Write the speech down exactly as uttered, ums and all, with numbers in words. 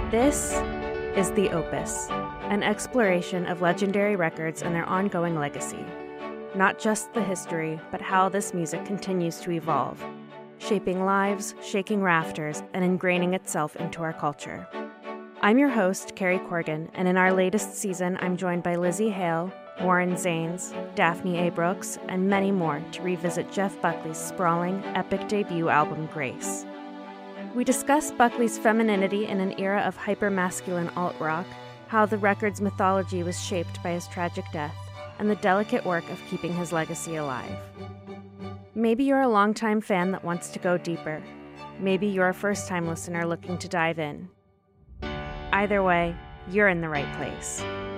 This is The Opus, an exploration of legendary records and their ongoing legacy. Not just the history, but how this music continues to evolve, shaping lives, shaking rafters, and ingraining itself into our culture. I'm your host, Carrie Corgan, and in our latest season, I'm joined by Lizzie Hale, Warren Zanes, Daphne A. Brooks, and many more to revisit Jeff Buckley's sprawling, epic debut album, Grace. We discuss Buckley's femininity in an era of hyper-masculine alt-rock, how the record's mythology was shaped by his tragic death, and the delicate work of keeping his legacy alive. Maybe you're a longtime fan that wants to go deeper. Maybe you're a first-time listener looking to dive in. Either way, you're in the right place.